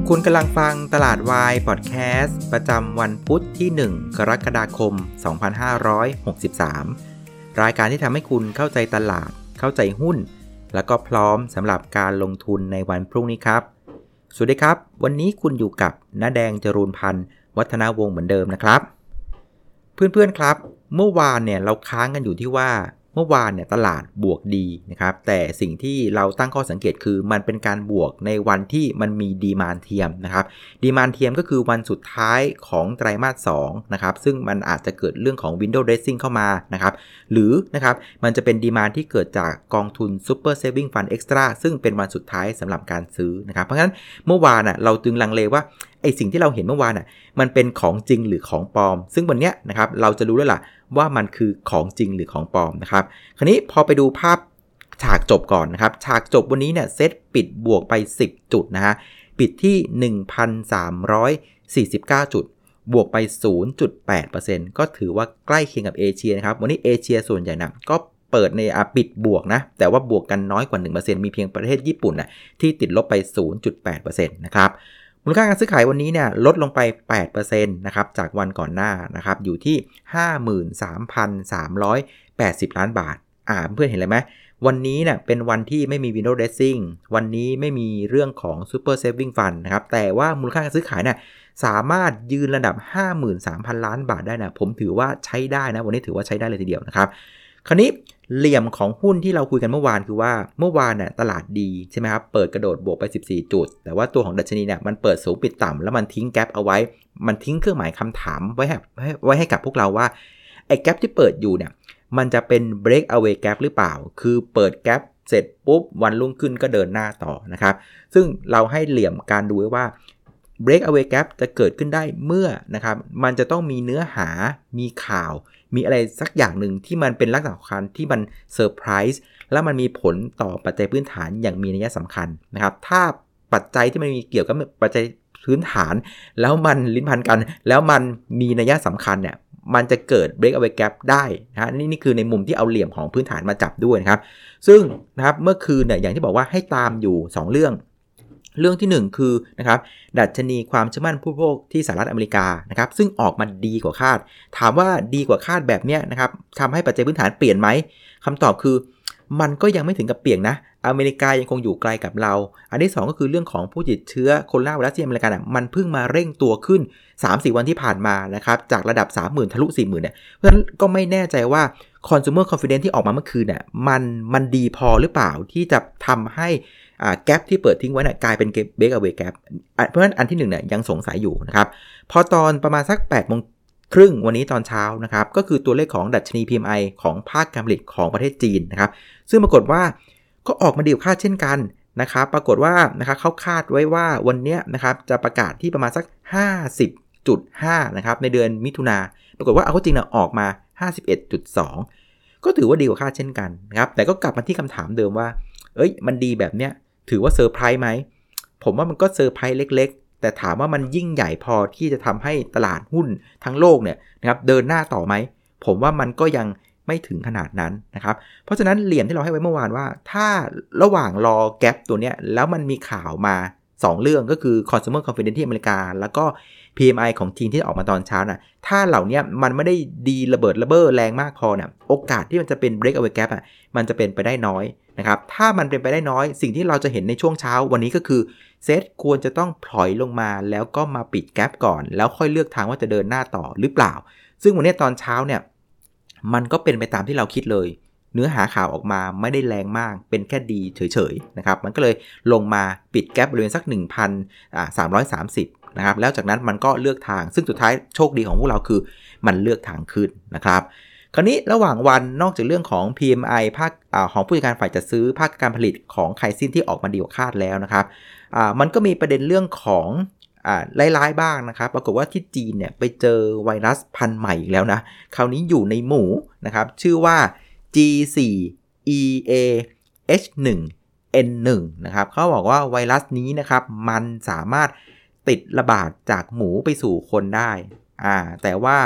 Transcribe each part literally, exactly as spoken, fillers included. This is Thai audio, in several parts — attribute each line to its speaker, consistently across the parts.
Speaker 1: คุณกำลังฟังตลาดวายพอดแคสต์ประจำวันพุธที่หนึ่งกรกฎาคมสองพันห้าร้อยหกสิบสามรายการที่ทำให้คุณเข้าใจตลาดเข้าใจหุ้นแล้วก็พร้อมสำหรับการลงทุนในวันพรุ่งนี้ครับสวัสดีครับวันนี้คุณอยู่กับณแดงจรูนพันธ์วัฒนาวงศ์เหมือนเดิมนะครับเพื่อนๆครับเมื่อวานเนี่ยเราค้างกันอยู่ที่ว่าเมื่อวานเนี่ยตลาดบวกดีนะครับแต่สิ่งที่เราตั้งข้อสังเกตคือมันเป็นการบวกในวันที่มันมีดีมานด์เทียมนะครับดีมานด์เทียมก็คือวันสุดท้ายของไตรมาสสองนะครับซึ่งมันอาจจะเกิดเรื่องของ window dressing เข้ามานะครับหรือนะครับมันจะเป็นดีมานด์ที่เกิดจากกองทุน Super Saving Fund Extra ซึ่งเป็นวันสุดท้ายสำหรับการซื้อนะครับเพราะฉะนั้นเมื่อวานน่ะเราจึงลังเลว่าไอสิ่งที่เราเห็นเมื่อวานน่ะมันเป็นของจริงหรือของปลอมซึ่งวันเนี้ยนะครับเราจะรู้แล้วล่ะว่ามันคือของจริงหรือของปลอมนะครับคราวนี้พอไปดูภาพฉากจบก่อนนะครับฉากจบวันนี้เนี่ยเซตปิดบวกไปสิบจุดนะฮะปิดที่ หนึ่งพันสามร้อยสี่สิบเก้า จุดบวกไป ศูนย์จุดแปดเปอร์เซ็นต์ ก็ถือว่าใกล้เคียงกับเอเชียนะครับวันนี้เอเชียส่วนใหญ่นะก็เปิดในอ่ะปิดบวกนะแต่ว่าบวกกันน้อยกว่า หนึ่งเปอร์เซ็นต์ มีเพียงประเทศญี่ปุ่นนะที่ติดลบไป ศูนย์จุดแปดเปอร์เซ็นต์ นะครับมูลค่าการซื้อขายวันนี้เนี่ยลดลงไป แปดเปอร์เซ็นต์ นะครับจากวันก่อนหน้านะครับอยู่ที่ ห้าหมื่นสามพันสามร้อยแปดสิบ ล้านบาทอ่าเพื่อนเห็นเลยไหมวันนี้เนี่ยเป็นวันที่ไม่มี window dressing วันนี้ไม่มีเรื่องของ super saving fund นะครับแต่ว่ามูลค่าการซื้อขายเนี่ยสามารถยืนระดับ ห้าหมื่นสามพัน ล้านบาทได้นะผมถือว่าใช้ได้นะวันนี้ถือว่าใช้ได้เลยทีเดียวนะครับคราวนี้เหลี่ยมของหุ้นที่เราคุยกันเมื่อวานคือว่าเมื่อวานเนี่ยตลาดดีใช่ไหมครับเปิดกระโดดบวกไปสิบสี่จุดแต่ว่าตัวของดัชนีเนี่ยมันเปิดสูงปิดต่ำแล้วมันทิ้งแกปเอาไว้มันทิ้งเครื่องหมายคำถามไว้ให้ไว้ให้กับพวกเราว่าไอ้แกปที่เปิดอยู่เนี่ยมันจะเป็น break away gap หรือเปล่าคือเปิดแกปเสร็จปุ๊บวันรุ่งขึ้นก็เดินหน้าต่อนะครับซึ่งเราให้เหลี่ยมการดูไว้ว่า break away gap จะเกิดขึ้นได้เมื่อนะครับมันจะต้องมีเนื้อหามีข่าวมีอะไรสักอย่างหนึ่งที่มันเป็นลักษณะสำคัญที่มันเซอร์ไพรส์แล้วมันมีผลต่อปัจจัยพื้นฐานอย่างมีนัยสำคัญนะครับถ้าปัจจัยที่มันมีเกี่ยวกับปัจจัยพื้นฐานแล้วมันลิ้นพันกันแล้วมันมีนัยสำคัญเนี่ยมันจะเกิด break away gap ได้นะนี่นี่คือในมุมที่เอาเหลี่ยมของพื้นฐานมาจับด้วยนะครับซึ่งนะครับเมื่อคืนเนี่ยอย่างที่บอกว่าให้ตามอยู่สองเรื่องเรื่องที่หนึ่งคือนะครับดัชนีความเชื่อมั่นผู้บริโภคที่สหรัฐอเมริกานะครับซึ่งออกมาดีกว่าคาดถามว่าดีกว่าคาดแบบเนี้ยนะครับทำให้ปัจจัยพื้นฐานเปลี่ยนไหมคำตอบคือมันก็ยังไม่ถึงกับเปลี่ยนนะอเมริกายังคงอยู่ไกลกับเราอันที่สองก็คือเรื่องของผู้ติดเชื้อโคโรนาไวรัสที่อเมริกาเนี่ยมันเพิ่งมาเร่งตัวขึ้น สามถึงสี่ วันที่ผ่านมานะครับจากระดับ สามหมื่น ทะลุ สี่หมื่น เนี่ยเพราะฉะนั้นก็ไม่แน่ใจว่า consumer confidence ที่ออกมาเมื่อคืนเนี่ยมันมันดีพอหรือเปล่าที่จะทำให้อ่าแกปที่เปิดทิ้งไว้เนี่ยกลายเป็น break away gap เพราะฉะนั้นอันที่หนึ่งเนี่ยยังสงสัยอยู่นะครับพอตอนประมาณสัก แปดโมงครึ่งวันนี้ตอนเช้านะครับก็คือตัวเลขของดัชนี พี เอ็ม ไอ ของภาคการผลิตของประเทศจีนนะครับซึ่งปรากฏว่าก็ออกมาดีกว่าคาดเช่นกันนะครับปรากฏว่านะครับเขาคาดไว้ว่าวันนี้นะครับจะประกาศที่ประมาณสัก ห้าสิบจุดห้า นะครับในเดือนมิถุนาปรากฏว่าเอาเข้าจริงนะออกมา ห้าสิบเอ็ดจุดสอง ก็ถือว่าดีกว่าคาดเช่นกันนะครับแต่ก็กลับมาที่คำถามเดิมว่าเอ้ยมันดีแบบเนี้ยถือว่าเซอร์ไพรส์ไหมผมว่ามันก็เซอร์ไพรส์เล็กๆแต่ถามว่ามันยิ่งใหญ่พอที่จะทำให้ตลาดหุ้นทั้งโลกเนี่ยนะครับเดินหน้าต่อไหมผมว่ามันก็ยังไม่ถึงขนาดนั้นนะครับเพราะฉะนั้นเหลี่ยมที่เราให้ไว้เมื่อวานว่าถ้าระหว่างรอแกปตัวเนี้ยแล้วมันมีข่าวมาสองเรื่องก็คือ consumer confidence ที่อเมริกาแล้วก็ พี เอ็ม ไอ ของจีนที่ออกมาตอนเช้าน่ะถ้าเหล่านี้มันไม่ได้ดีระเบิดระเบ้อแรงมากพอเนี่ยโอกาสที่มันจะเป็น break away gap อ่ะมันจะเป็นไปได้น้อยนะครับถ้ามันเป็นไปได้น้อยสิ่งที่เราจะเห็นในช่วงเช้าวันนี้ก็คือเซตควรจะต้องพลอยลงมาแล้วก็มาปิดแกปก่อนแล้วค่อยเลือกทางว่าจะเดินหน้าต่อหรือเปล่าซึ่งวันนี้ตอนเช้าเนี่ยมันก็เป็นไปตามที่เราคิดเลยเนื้อหาข่าวออกมาไม่ได้แรงมากเป็นแค่ดีเฉยๆนะครับมันก็เลยลงมาปิดแกปบริเวณสัก หนึ่งพันสามร้อยสามสิบ นะครับแล้วจากนั้นมันก็เลือกทางซึ่งสุดท้ายโชคดีของพวกเราคือมันเลือกทางขึ้นนะครับคราวนี้ระหว่างวันนอกจากเรื่องของ พี เอ็ม ไอ ภาคของผู้จัดการฝ่ายจัดซื้อภาคการผลิตของไคซินที่ออกมาดีกว่าคาดแล้วนะครับมันก็มีประเด็นเรื่องของร้ายๆบ้างนะครับปรากฏว่าที่จีนเนี่ยไปเจอไวรัสพันธุ์ใหม่อีกแล้วนะคราวนี้อยู่ในหมูนะครับชื่อว่า จี โฟร์ อี เอ เอช วัน เอ็น วัน นะครับเขาบอกว่าไวรัสนี้นะครับมันสามารถติดระบาดจากหมูไปสู่คนได้อ่าแต่ว่า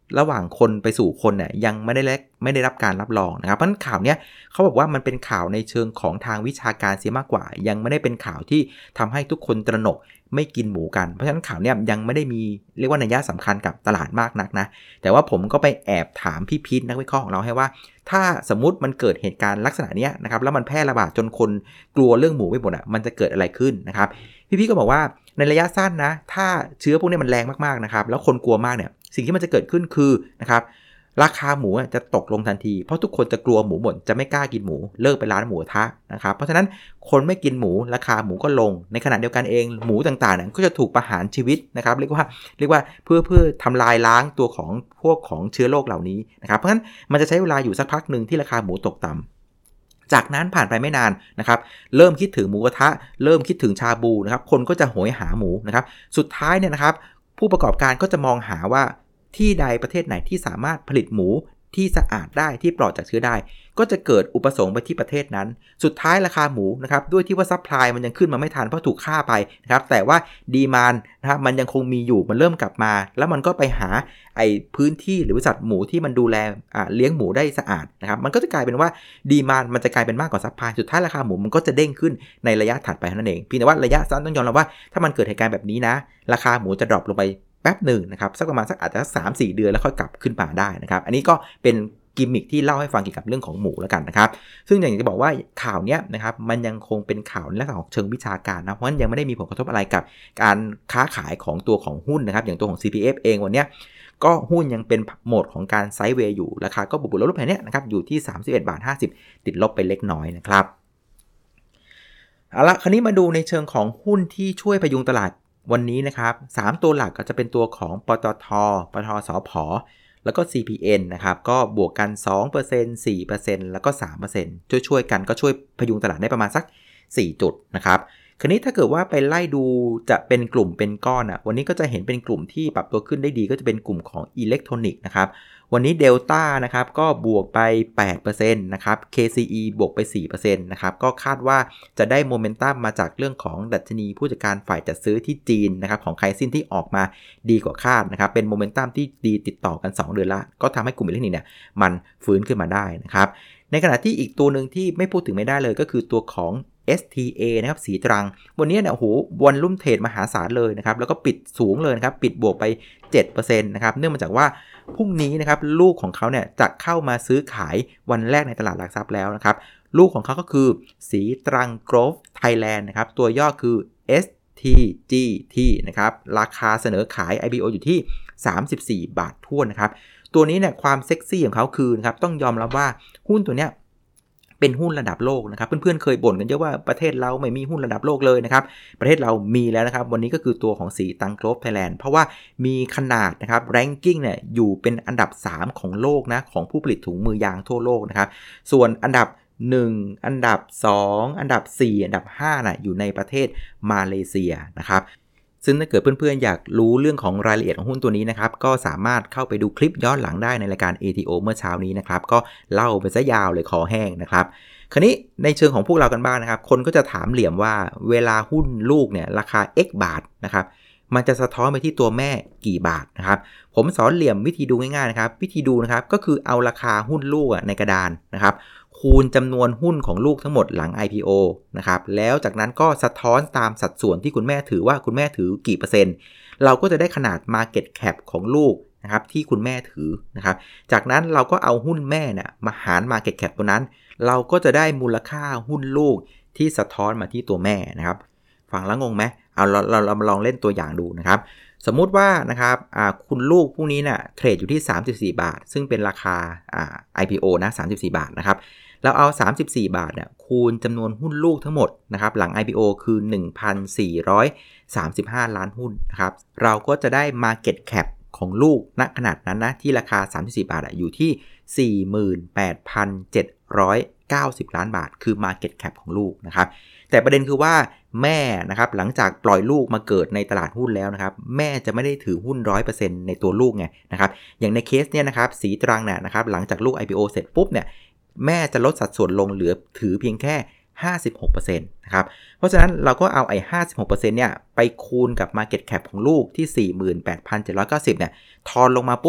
Speaker 1: ระหว่างคนไปสู่คนเนี่ยยังไม่ได้ไม่ได้รับการรับรองนะครับเพราะฉะนั้นข่าวเนี้ยเขาบอกว่ามันเป็นข่าวในเชิงของทางวิชาการเสียมากกว่ายังไม่ได้เป็นข่าวที่ทำให้ทุกคนตระหนกไม่กินหมูกันเพราะฉะนั้นข่าวเนี้ยยังไม่ได้มีเรียกว่านัยสำคัญกับตลาดมากนักนะแต่ว่าผมก็ไปแอบถามพี่พีทนักวิเคราะห์ของเราให้ว่าถ้าสมมุติมันเกิดเหตุการณ์ลักษณะนี้นะครับแล้วมันแพร่ระบาดจนคนกลัวเรื่องหมูไปหมดอ่ะมันจะเกิดอะไรขึ้นนะครับพี่พีทก็บอกว่าในระยะสั้นนะถ้าเชื้อพวกนี้มันแรงมากๆนะครับแล้วคนกลัวมากเนี่ยสิ่งที่มันจะเกิดขึ้นคือนะครับราคาหมูจะตกลงทันทีเพราะทุกคนจะกลัวหมูหมดจะไม่กล้ากินหมูเลิกไปร้านหมูกระทะนะครับเพราะฉะนั้นคนไม่กินหมูราคาหมูก็ลงในขณะเดียวกันเองหมูต่างๆเนี่ยก็จะถูกประหารชีวิตนะครับเรียกว่าเรียกว่าเพื่อเพื่อทำลายล้างตัวของพวกของเชื้อโรคเหล่านี้นะครับเพราะฉะนั้นมันจะใช้เวลาอยู่สักพักนึงที่ราคาหมูตกต่ำจากนั้นผ่านไปไม่นานนะครับเริ่มคิดถึงหมูกระทะเริ่มคิดถึงชาบูนะครับคนก็จะโหยหาหมูนะครับสุดท้ายเนี่ยนะครับผู้ประกอบการก็จะมองหาว่าที่ใดประเทศไหนที่สามารถผลิตหมูที่สะอาดได้ที่ปลอดจากเชื้อได้ก็จะเกิดอุปสงค์ไปที่ประเทศนั้นสุดท้ายราคาหมูนะครับด้วยที่ว่าซัพพลายมันยังขึ้นมาไม่ทันเพราะถูกฆ่าไปนะครับแต่ว่าดีมานด์นะครับมันยังคงมีอยู่มันเริ่มกลับมาแล้วมันก็ไปหาไอ้พื้นที่หรือบริษัทหมูที่มันดูแลอ่าเลี้ยงหมูได้สะอาดนะครับมันก็จะกลายเป็นว่าดีมานด์มันจะกลายเป็นมากกว่าซัพพลายสุดท้ายราคาหมูมันก็จะเด้งขึ้นในระยะถัดไปนั่นเองเพียงแต่ว่าระยะสั้นต้องยอมรับว่าถ้ามันเกิดเหตุการณ์แบบนี้นะราคาหมูจะดรอปลงไปแป๊บหนึ่งนะครับสักประมาณสักอาจจะสามสี่เดือนแล้วค่อยกลับขึ้นมาได้นะครับอันนี้ก็เป็นกิมมิคที่เล่าให้ฟังเกี่ยวกับเรื่องของหมูแล้วกันนะครับซึ่งอย่างที่บอกว่าข่าวเนี้ยนะครับมันยังคงเป็นข่าวในลักษณะของเชิงวิชาการนะเพราะฉะนั้นยังไม่ได้มีผลกระทบอะไรกับการค้าขายของตัวของหุ้นนะครับอย่างตัวของ ซี พี เอฟ เองวันเนี้ยก็หุ้นยังเป็นโหมดของการไซด์เวย์อยู่ราคาก็บวกๆลบๆแค่นี้นะครับอยู่ที่สามสิบเอ็ดบาทห้าสิบติดลบไปเล็กน้อยนะครับเอาละคราวนี้มาดูในเชิงของหุ้นที่ช่วยพยุงตลาดวันนี้นะครับสามตัวหลักก็จะเป็นตัวของปตท.ปตท.สผ.แล้วก็ ซี พี เอ็น นะครับก็บวกกัน สองเปอร์เซ็นต์ สี่เปอร์เซ็นต์ แล้วก็ สามเปอร์เซ็นต์ ช่วยๆกันก็ช่วยพยุงตลาดได้ประมาณสักสี่จุดนะครับคราวนี้ถ้าเกิดว่าไปไล่ดูจะเป็นกลุ่มเป็นก้อนอ่ะวันนี้ก็จะเห็นเป็นกลุ่มที่ปรับตัวขึ้นได้ดีก็จะเป็นกลุ่มของอิเล็กทรอนิกส์นะครับวันนี้ Delta นะครับก็บวกไป แปดเปอร์เซ็นต์ นะครับ เค ซี อี บวกไป สี่เปอร์เซ็นต์ นะครับก็คาดว่าจะได้โมเมนตัมมาจากเรื่องของดัชนีผู้จัดการฝ่ายจัดซื้อที่จีนนะครับของไคซินที่ออกมาดีกว่าคาดนะครับเป็นโมเมนตัมที่ดีติดต่อกันสองเดือนละก็ทำให้กลุ่มอิเล็กทรอนิกส์เนี่ยมันฟื้นขึ้นมาได้นะครับในขณะที่อีกตัวนึงที่ไม่พูดถึงไม่ได้เลยก็คือตัวของเอส ที เอ นะครับสีตรังวันนี้เนี่ยโอ้โหวันลุ่มเทรดมหาศาลเลยนะครับแล้วก็ปิดสูงเลยนะครับปิดบวกไป เจ็ดเปอร์เซ็นต์ นะครับเนื่องมาจากว่าพรุ่งนี้นะครับลูกของเขาเนี่ยจะเข้ามาซื้อขายวันแรกในตลาดหลักทรัพย์แล้วนะครับลูกของเขาก็คือสีตรังโกลฟไทยแลนด์นะครับตัวย่อคือ เอส ที จี ที นะครับราคาเสนอขาย ไอ พี โอ อยู่ที่สามสิบสี่บาททั่วนะครับตัวนี้เนี่ยความเซ็กซี่ของเขาคือนะครับต้องยอมรับว่าหุ้นตัวเนี้ยเป็นหุ้นระดับโลกนะครับเพื่อนๆเคยบ่นกันเยอะว่าประเทศเราไม่มีหุ้นระดับโลกเลยนะครับประเทศเรามีแล้วนะครับวันนี้ก็คือตัวของสีตรังโกลฟไทยแลนด์เพราะว่ามีขนาดนะครับแรงกิ้งเนี่ยอยู่เป็นอันดับสามของโลกนะของผู้ผลิตถุงมือยางทั่วโลกนะครับส่วนอันดับหนึ่งอันดับสองอันดับสี่อันดับห้าน่ะอยู่ในประเทศมาเลเซียนะครับซึ่งถ้าเกิดเพื่อนๆอยากรู้เรื่องของรายละเอียดของหุ้นตัวนี้นะครับก็สามารถเข้าไปดูคลิปย้อนหลังได้ในรายการ เอ ที โอ เมื่อเช้านี้นะครับก็เล่าไปซะยาวเลยคอแห้งนะครับคราวนี้ในเชิงของพวกเรากันบ้าง น, นะครับคนก็จะถามเหลี่ยมว่าเวลาหุ้นลูกเนี่ยราคา X บาทนะครับมันจะสะท้อนไปที่ตัวแม่กี่บาทนะครับผมสอนเหลี่ยมวิธีดูง่ายๆนะครับวิธีดูนะครับก็คือเอาราคาหุ้นลูกในกระดานนะครับคูณจำนวนหุ้นของลูกทั้งหมดหลัง ไอ พี โอ นะครับแล้วจากนั้นก็สะท้อนตามสัดส่วนที่คุณแม่ถือว่าคุณแม่ถือกี่เปอร์เซ็นต์เราก็จะได้ขนาด Market Cap ของลูกนะครับที่คุณแม่ถือนะครับจากนั้นเราก็เอาหุ้นแม่เนี่ยมาหาร Market Cap ตัวนั้นเราก็จะได้มูลค่าหุ้นลูกที่สะท้อนมาที่ตัวแม่นะครับฟังแล้วงงไหมเอาเราเราเรามาลองเล่นตัวอย่างดูนะครับสมมุติว่านะครับคุณลูกพวกนี้เนี่ยเทรดอยู่ที่สามสิบสี่บาทซึ่งเป็นราคาอ่า ไอ พี โอ นะสามสิบสี่บาทนะครับเราเอาสามสิบสี่บาทเนี่ยคูณจำนวนหุ้นลูกทั้งหมดนะครับหลัง ไอ พี โอ คือ หนึ่งพันสี่ร้อยสามสิบห้า ล้านหุ้นนะครับเราก็จะได้ Market Cap ของลูกณขนาดนั้นนะที่ราคาสามสิบสี่บาทอยู่ที่ สี่หมื่นแปดพันเจ็ดร้อยเก้าสิบ ล้านบาทคือ Market Cap ของลูกนะครับแต่ประเด็นคือว่าแม่นะครับหลังจากปล่อยลูกมาเกิดในตลาดหุ้นแล้วนะครับแม่จะไม่ได้ถือหุ้น ร้อยเปอร์เซ็นต์ ในตัวลูกไงนะครับอย่างในเคสเนี่ยนะครับสีตรังเนี่ยนะครับหลังจากลูก ไอ พี โอ เสร็จปุ๊บเนี่ยแม่จะลดสัดส่วนลงเหลือถือเพียงแค่ ห้าสิบหกเปอร์เซ็นต์ นะครับเพราะฉะนั้นเราก็เอาไอ้ ห้าสิบหกเปอร์เซ็นต์ เนี่ยไปคูณกับ Market Cap ของลูกที่ สี่หมื่นแปดพันเจ็ดร้อยเก้าสิบ เนี่ยทอนลงมาปุ๊บ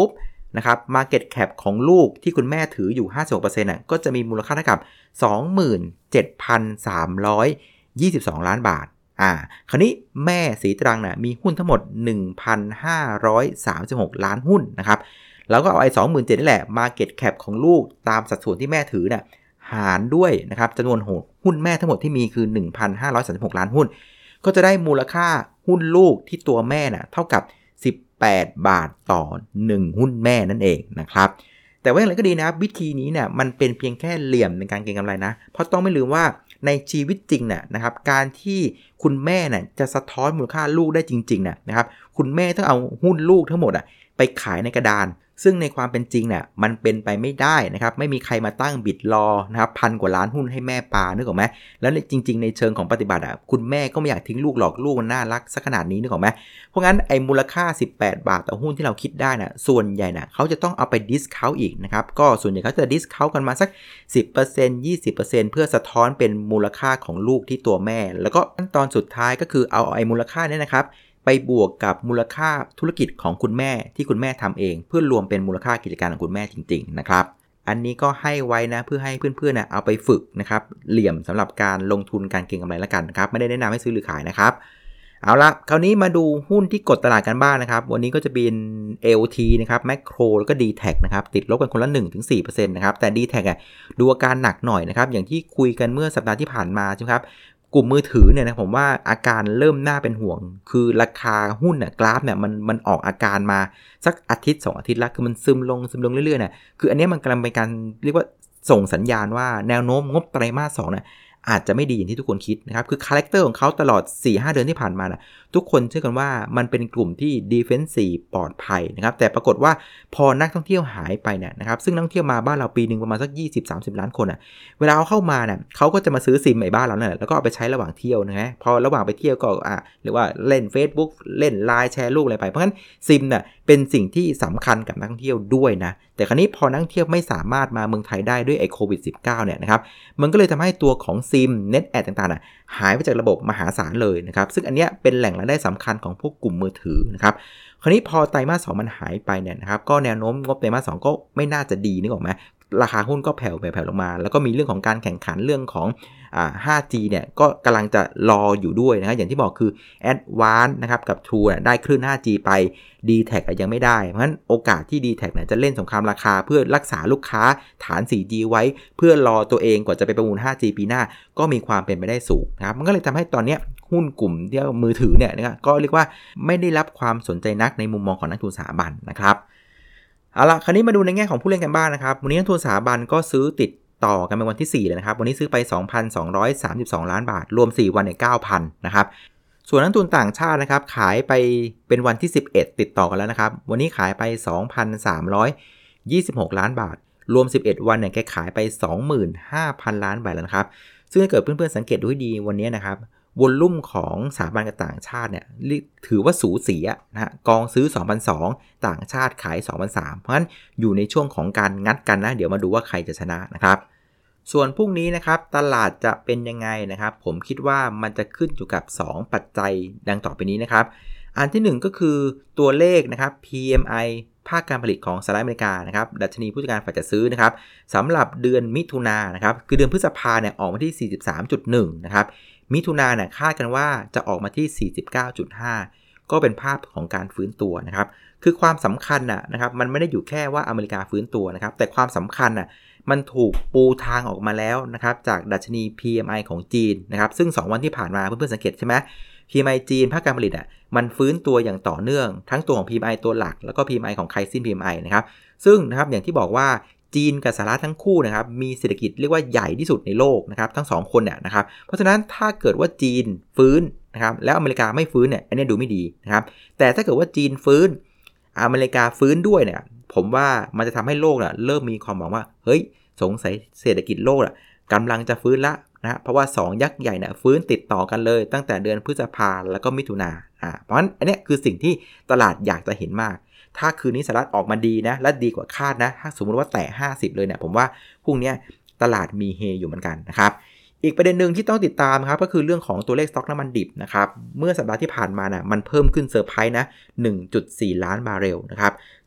Speaker 1: นะครับ market cap ของลูกที่คุณแม่ถืออยู่ ห้าสิบหกเปอร์เซ็นต์ น่ะก็จะมีมูลค่าเท่ากับ สองหมื่นเจ็ดพันสามร้อยยี่สิบสอง ล้านบาทอ่าคราวนี้แม่สีตรังน่ะมีหุ้นทั้งหมด หนึ่งพันห้าร้อยสามสิบหก ล้านหุ้นนะครับแล้วก็เอาไอ้ สองหมื่นเจ็ดพัน นี่แหละ market cap ของลูกตามสัดส่วนที่แม่ถือน่ะหารด้วยนะครับจำนวนหุ้นแม่ทั้งหมดที่มีคือ หนึ่งพันห้าร้อยสามสิบหก ล้านหุ้นก็จะได้มูลค่าหุ้นลูกที่ตัวแม่น่ะเท่ากับสิบแปดบาทต่อหนึ่งหุ้นแม่นั่นเองนะครับแต่ว่าอย่างไรก็ดีนะวิธีนี้เนี่ยมันเป็นเพียงแค่เหลี่ยมในการเก็งกำไรนะเพราะต้องไม่ลืมว่าในชีวิตจริงน่ะนะครับการที่คุณแม่น่ะจะสะท้อนมูลค่าลูกได้จริงๆน่ะนะครับคุณแม่ต้องเอาหุ้นลูกทั้งหมดอ่ะไปขายในกระดานซึ่งในความเป็นจริงเนี่ยมันเป็นไปไม่ได้นะครับไม่มีใครมาตั้งบิดรอนะครับพันกว่าล้านหุ้นให้แม่ปานึกออกไหมแล้วจริงๆในเชิงของปฏิบัติอ่ะคุณแม่ก็ไม่อยากทิ้งลูกหรอกลูกมันน่ารักสักขนาดนี้นึกออกไหมเพราะงั้นไอ้มูลค่าสิบแปดบาทต่อหุ้นที่เราคิดได้น่ะส่วนใหญ่น่ะเขาจะต้องเอาไปดิสเคาท์อีกนะครับก็ส่วนใหญ่เขาจะดิสเคาท์กันมาสัก สิบเปอร์เซ็นต์ ยี่สิบเปอร์เซ็นต์ เพื่อสะท้อนเป็นมูลค่าของลูกที่ตัวแม่แล้วก็ขั้นตอนสุดท้ายก็คือเอาไอ้มูลค่านี้นะครับไปบวกกับมูลค่าธุรกิจของคุณแม่ที่คุณแม่ทำเองเพื่อรวมเป็นมูลค่ากิจการของคุณแม่จริงๆนะครับอันนี้ก็ให้ไว้นะเพื่อให้เพื่อนๆนะเอาไปฝึกนะครับเหลี่ยมสำหรับการลงทุนการเก็งกำไรแล้วกันนะครับไม่ได้แนะนำให้ซื้อหรือขายนะครับเอาละคราวนี้มาดูหุ้นที่กดตลาดกันบ้าง นะครับวันนี้ก็จะเป็น เอ โอ ที นะครับแมคโครแล้วก็ ดี แท็ก นะครับติดลบกันคนละ หนึ่งถึงสี่เปอร์เซ็นต์ นะครับแต่ ดี แท็ก อ่ะดูอาการหนักหน่อยนะครับอย่างที่คุยกันเมื่อสัปดาห์ที่ผ่านมาใช่ไหมครับกลุ่มมือถือเนี่ยนะผมว่าอาการเริ่มน่าเป็นห่วงคือราคาหุ้นเนี่ยกราฟเนี่ยมันมันออกอาการมาสักอาทิตย์สองอาทิตย์แล้วคือมันซึมลงซึมลงเรื่อยๆเนี่ยคืออันนี้มันกำลังเป็นการเรียกว่าส่งสัญญาณว่าแนวโน้มงบไตรมาสสองเนี่ยอาจจะไม่ดีอย่างที่ทุกคนคิดนะครับคือคาแรคเตอร์ของเขาตลอด สี่ห้า เดือนที่ผ่านมานะทุกคนเชื่อกันว่ามันเป็นกลุ่มที่ defensive ปลอดภัยนะครับแต่ปรากฏว่าพอนักท่องเที่ยวหายไปเนี่ยนะครับซึ่งนักท่องเที่ยวมาบ้านเราปีนึงประมาณสัก ยี่สิบถึงสามสิบ ล้านคนอ่ะเวลาเอาเข้ามาเนี่ยเขาก็จะมาซื้อซิมในบ้านเราเนี่ยแล้วก็เอาไปใช้ระหว่างเที่ยวนะฮะพอระหว่างไปเที่ยวก็อ่ะหรือว่าเล่น Facebook เล่น ไลน์ แชร์รูปอะไรไปเพราะงั้นซิมเนี่ยเป็นสิ่งที่สำคัญกับนักท่องเที่ยวด้วยนะแต่คราวนี้พอนักท่องเที่ยวไม่สามารถมาเมืองไทยได้ด้วยไอ้โควิด สิบเก้า เนี่ยนะครับมันก็เลยทำให้ตัวของซิม Net Ad ต่างๆน่ะหายไปจากระบบมหาศาลเลยนะครับซึ่งอันเนี้ยเป็นแหล่งรายได้สำคัญของพวกกลุ่มมือถือนะครับคราวนี้พอไตรมาสสองมันหายไปเนี่ยนะครับก็แนวโน้มงบไตรมาสสองก็ไม่น่าจะดีนึกออกไหมราคาหุ้นก็แผ่วแผ่วลงมาแล้วก็มีเรื่องของการแข่งขันเรื่องของอ่า ห้าจี เนี่ยก็กำลังจะรออยู่ด้วยนะครับอย่างที่บอกคือ Advanced นะครับกับ True เนี่ยได้คลื่น ห้าจี ไป ดี แท็ก ยังไม่ได้เพราะฉะนั้นโอกาสที่ ดี แท็ก เนี่ยจะเล่นสงครามราคาเพื่อรักษาลูกค้าฐาน โฟร์จี ไว้เพื่อรอตัวเองกว่าจะไปประมูล ห้าจี ปีหน้าก็มีความเป็นไปได้สูงนะครับมันก็เลยทำให้ตอนนี้หุ้นกลุ่มที่มือถือเนี่ยนะครับก็เรียกว่าไม่ได้รับความสนใจนักในมุมมองของนักทุนสถาบันนะครับเอาล่ะคราวนี้มาดูในแง่ของผู้เล่นกันบ้าง นะครับวันนี้นักทุนสถาบันก็ซื้อติดต่อกันเป็นวันที่สี่เลยนะครับวันนี้ซื้อไป สองพันสองร้อยสามสิบสอง ล้านบาทรวมสี่วันเนี่ย เก้าพัน นะครับส่วนนักทุนต่างชาตินะครับขายไปเป็นวันที่สิบเอ็ดติดต่อกันแล้วนะครับวันนี้ขายไป สองพันสามร้อยยี่สิบหก ล้านบาทรวมสิบเอ็ดวันเนี่ยแกขายไป สองหมื่นห้าพัน ล้านบาทแล้วนะครับซึ่งถ้าเกิดเพื่อนๆสังเกตดูให้ดีวันนี้นะครับวอลลุ่มของสถาบันกับต่างชาติเนี่ยถือว่าสูสีนะฮะกองซื้อ สองพันสองร้อย ต่างชาติขาย สองพันสามร้อย เพราะฉะนั้นอยู่ในช่วงของการงัดกันนะเดี๋ยวมาดูว่าใครจะชนะนะครับส่วนพรุ่งนี้นะครับตลาดจะเป็นยังไงนะครับผมคิดว่ามันจะขึ้นอยู่กับสองปัจจัยดังต่อไปนี้นะครับอันที่หนึ่งก็คือตัวเลขนะครับ พี เอ็ม ไอ ภาคการผลิตของสหรัฐอเมริกานะครับดัชนีผู้จัดการฝ่ายจัดซื้อนะครับสำหรับเดือนมิถุนายนนะครับคือเดือนพฤษภาเนี่ยออกมาที่ สี่สิบสามจุดหนึ่ง นะครับมิถุนายนเนี่ยคาดกันว่าจะออกมาที่ สี่สิบเก้าจุดห้า ก็เป็นภาพของการฟื้นตัวนะครับคือความสำคัญนะนะครับมันไม่ได้อยู่แค่ว่าอเมริกาฟื้นตัวนะครับแต่ความสำคัญนะมันถูกปูทางออกมาแล้วนะครับจากดัชนี พี เอ็ม ไอ ของจีนนะครับซึ่งสองวันที่ผ่านมาเพื่อนๆสังเกตใช่ไหม พี เอ็ม ไอ จีนภาคการผลิตอ่ะมันฟื้นตัวอย่างต่อเนื่องทั้งตัวของ พี เอ็ม ไอ ตัวหลักแล้วก็ พี เอ็ม ไอ ของไคซิน พี เอ็ม ไอ นะครับซึ่งนะครับอย่างที่บอกว่าจีนกับสหรัฐทั้งคู่นะครับมีเศรษฐกิจเรียกว่าใหญ่ที่สุดในโลกนะครับทั้งสองคนเนี่ยนะครับเพราะฉะนั้นถ้าเกิดว่าจีนฟื้นนะครับแล้วอเมริกาไม่ฟื้นเนี่ยอันนี้ดูไม่ดีนะครับแต่ถ้าเกิดว่าจีนฟื้นอเมริกาฟื้นด้วยเนี่ยผมว่ามันจะทำให้โลกน่ะเริ่มมีความหวังว่าเฮ้ยสงสัยเศรษฐกิจโลกน่ะกำลังจะฟื้นละนะเพราะว่าสองยักษ์ใหญ่เนี่ยฟื้นติดต่อกันเลยตั้งแต่เดือนพฤษภาแล้วก็มิถุนาอ่าเพราะฉะนั้นอันนี้คือสิ่งที่ตลาดอยากจะเห็นมากถ้าคืนนี้สหรัฐออกมาดีนะและดีกว่าคาดนะถ้าสมมติว่าแตะห้าสิบเลยเนี่ยผมว่าพรุ่งนี้ตลาดมีเฮอยู่เหมือนกันนะครับอีกประเด็นหนึ่งที่ต้องติดตามครับก็คือเรื่องของตัวเลขสต็อกน้ำมันดิบนะครับเมื่อสัปดาห์ที่ผ่านมานะมันเพิ่มขึ้นเซอร์ไพรส์นะ หนึ่งจุดสี่ ล้านบาร์เรลนะครับ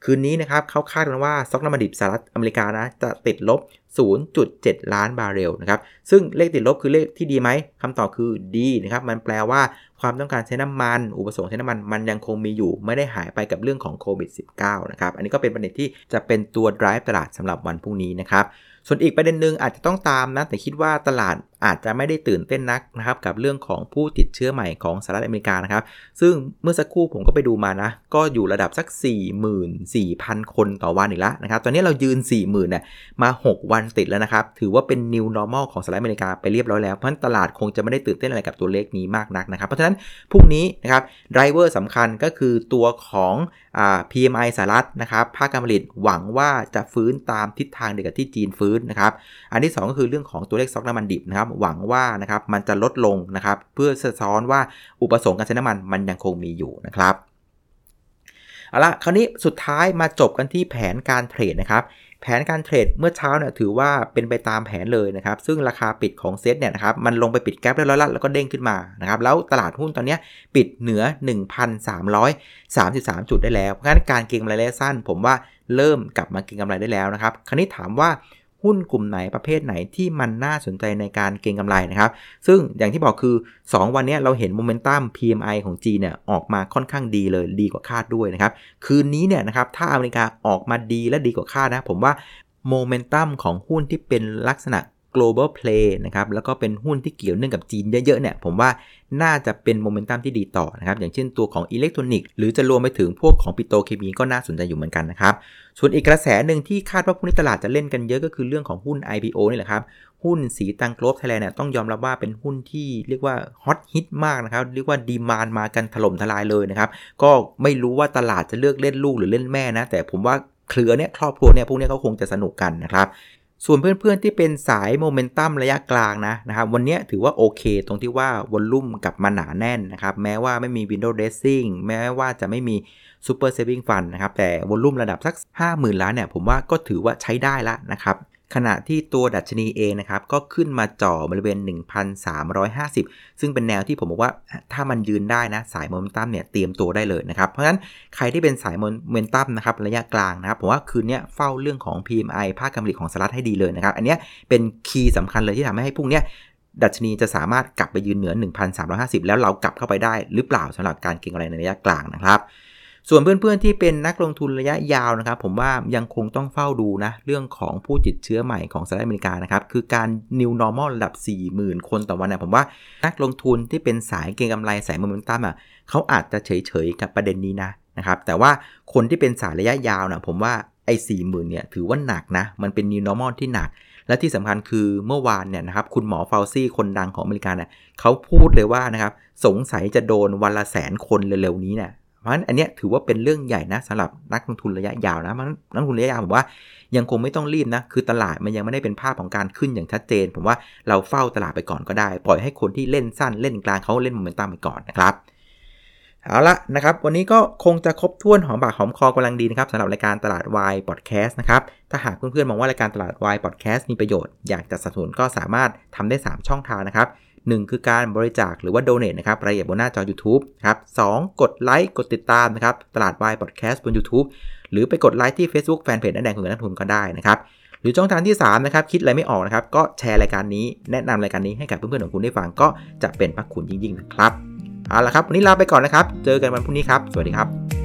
Speaker 1: คืนนี้นะครับเขาคาดกันว่าสต็อกน้ำมันดิบสหรัฐอเมริกานะจะติดลบ ศูนย์จุดเจ็ด ล้านบาร์เรลนะครับซึ่งเลขติดลบคือเลขที่ดีไหมคำตอบคือดีนะครับมันแปลว่าความต้องการใช้น้ำมันอุปสงค์ใช้น้ำมันมันยังคงมีอยู่ไม่ได้หายไปกับเรื่องของโควิด สิบเก้า นะครับอันนี้ก็เป็นประเด็นที่จะเป็นตัว drive ตลาดสำหรับวันพรุ่งนี้นะครับส่วนอีกประเด็นหนึ่งอาจจะต้องตามนะแต่คิดว่าตลาดอาจจะไม่ได้ตื่นเต้นนักนะครับกับเรื่องของผู้ติดเชื้อใหม่ของสหรัฐอเมริกานะครับซึ่งเมื่อสักครู่ผมก็ไปดูมานะก็อยู่ระดับสัก สี่หมื่นสี่พัน คนต่อวันอีกแล้วนะครับตอนนี้เรายืน สี่หมื่น เนี่ยมาหกวันติดแล้วนะครับถือว่าเป็น new normal ของสหรัฐอเมริกาไปเรียบร้อยแล้วเพราะฉะนั้นตลาดคงจะไม่ได้ตื่นเต้นอะไรกับตัวเลขนี้มากนักนะครับเพราะฉะนั้นพรุ่งนี้นะครับ driver สำคัญก็คือตัวของอ่า พี เอ็ม ไอ สหรัฐนะครับภาคการผลิตหวังว่าจะฟื้นตามทิศทางเดียวกับที่จีนฟื้นนะครับอันที่สองก็คือเรื่องของตัวเลขสต็อกน้ำมันดิบนะครับหวังว่านะครับมันจะลดลงนะครับเพื่อสะท้อนว่าอุปสงค์การใช้น้ำมันมันยังคงมีอยู่นะครับเอาละคราวนี้สุดท้ายมาจบกันที่แผนการเทรดนะครับแผนการเทรดเมื่อเช้าเนี่ยถือว่าเป็นไปตามแผนเลยนะครับซึ่งราคาปิดของเซ็ตเนี่ยนะครับมันลงไปปิดแก๊ปเรียบร้อยแล้วแล้วก็เด้งขึ้นมานะครับแล้วตลาดหุ้นตอนนี้ปิดเหนือ หนึ่งพันสามร้อยสามสิบสาม จุดได้แล้วเพราะฉะนั้นการเก็งกำไรระยะสั้นผมว่าเริ่มกลับมาเก็งกำไรได้แล้วนะครับคราวนี้ถามว่าหุ้นกลุ่มไหนประเภทไหนที่มันน่าสนใจในการเก็งกำไรนะครับซึ่งอย่างที่บอกคือสองวันนี้เราเห็นโมเมนตัม พี เอ็ม ไอ ของจีนเนี่ยออกมาค่อนข้างดีเลยดีกว่าคาดด้วยนะครับคืนนี้เนี่ยนะครับถ้าอเมริกาออกมาดีและดีกว่าคาดนะผมว่าโมเมนตัมของหุ้นที่เป็นลักษณะ global play นะครับแล้วก็เป็นหุ้นที่เกี่ยวเนื่องกับจีนเยอะๆเนี่ยผมว่าน่าจะเป็นโมเมนตัมที่ดีต่อนะครับอย่างเช่นตัวของอิเล็กทรอนิกส์หรือจะรวมไปถึงพวกของปิโตรเคมีก็น่าสนใจอยู่เหมือนกันนะครับส่วนอีกกระแสหนึ่งที่คาดว่าพรุ่งนี้ตลาดจะเล่นกันเยอะก็คือเรื่องของหุ้น ไอ พี โอ นี่แหละครับหุ้นสีตังโกลบไทยแลนด์เนี่ยต้องยอมรับว่าเป็นหุ้นที่เรียกว่าฮอตฮิตมากนะครับเรียกว่าดีมานด์มากันถล่มทลายเลยนะครับก็ไม่รู้ว่าตลาดจะเลือกเล่นลูกหรือเล่นแม่นะแต่ผมว่าเครือเนี่ยครอบครัวเนี่ยพวกนี้เขาคงจะสนุกกันนะครับส่วนเพื่อนๆที่เป็นสายโมเมนตัมระยะกลางนะนะครับวันนี้ถือว่าโอเคตรงที่ว่าวอลลุ่มกลับมาหนาแน่นนะครับแม้ว่าไม่มี window dressing แม้ว่าจะไม่มี super saving fund นะครับแต่วอลลุ่มระดับสัก ห้าหมื่น ล้านเนี่ยผมว่าก็ถือว่าใช้ได้ละนะครับขณะที่ตัวดัชนีเองนะครับก็ขึ้นมาจ่อบริเวณ หนึ่งพันสามร้อยห้าสิบ ซึ่งเป็นแนวที่ผมบอกว่าถ้ามันยืนได้นะสายโมเมนตัมเนี่ยเตรียมตัวได้เลยนะครับเพราะฉะนั้นใครที่เป็นสายโมเมนตัมนะครับระยะกลางนะครับผมว่าคืนนี้เฝ้าเรื่องของ พี เอ็ม ไอ ภาคการผลิตของสหรัฐให้ดีเลยนะครับอันนี้เป็นคีย์สำคัญเลยที่ทำให้พรุ่งนี้ดัชนีจะสามารถกลับไปยืนเหนือ หนึ่งพันสามร้อยห้าสิบ แล้วเรากลับเข้าไปได้หรือเปล่าสำหรับการเก็งกำไรในระยะกลางนะครับส่วนเพื่อนๆที่เป็นนักลงทุนระยะยาวนะครับผมว่ายังคงต้องเฝ้าดูนะเรื่องของผู้ติดเชื้อใหม่ของสหรัฐอเมริกานะครับคือการ new normal ระดับ สี่หมื่น คนต่อวันเนี่ยผมว่านักลงทุนที่เป็นสายเก็งกำไรสายโมเมนตัมอ่ะเขาอาจจะเฉยๆกับประเด็นนี้นะนะครับแต่ว่าคนที่เป็นสายระยะยาวนะผมว่าไอ้ สี่หมื่น เนี่ยถือว่าหนักนะมันเป็น new normal ที่หนักและที่สำคัญคือเมื่อวานเนี่ยนะครับคุณหมอฟาวซี่คนดังของอเมริกาเนี่ยเขาพูดเลยว่านะครับสงสัยจะโดนวันละแสนคนเร็วๆนี้เนี่ยเพราะฉะนั้นอันเนี้ยถือว่าเป็นเรื่องใหญ่นะสำหรับนักลงทุนระยะยาวนะมันนักลงทุนระยะยาวผมว่ายังคงไม่ต้องรีบนะคือตลาดมันยังไม่ได้เป็นภาพของการขึ้นอย่างชัดเจนผมว่าเราเฝ้าตลาดไปก่อนก็ได้ปล่อยให้คนที่เล่นสั้นเล่นกลางเขาเล่นโมเมนตัมไปก่อนนะครับเอาละนะครับวันนี้ก็คงจะครบถ้วนหอมปากหอมคอกำลังดีนะครับสำหรับรายการตลาดวายพอดแคสต์นะครับถ้าหากเพื่อนๆมองว่ารายการตลาดวายพอดแคสต์มีประโยชน์อยากจะสนับสนุนก็สามารถทำได้สามช่องทางนะครับหนึ่งคือการบริจาคหรือว่า donate นะครับรายละเอียดบนหน้าจอ YouTube ครับสองกดไลค์กดติดตามนะครับตลาดวายพอดแคสต์บน YouTube หรือไปกดไลค์ที่ Facebook Fanpage นักแดงคนนักทุนก็ได้นะครับหรือช่องทางที่สามนะครับคิดอะไรไม่ออกนะครับก็แชร์รายการนี้แนะนำรายการนี้ให้กับเพื่อนๆของคุณได้ฟังก็จะเป็นพระคุณยิ่งๆนะครับเอาล่ะครับวันนี้ลาไปก่อนนะครับเจอกันวันพรุ่งนี้ครับสวัสดีครับ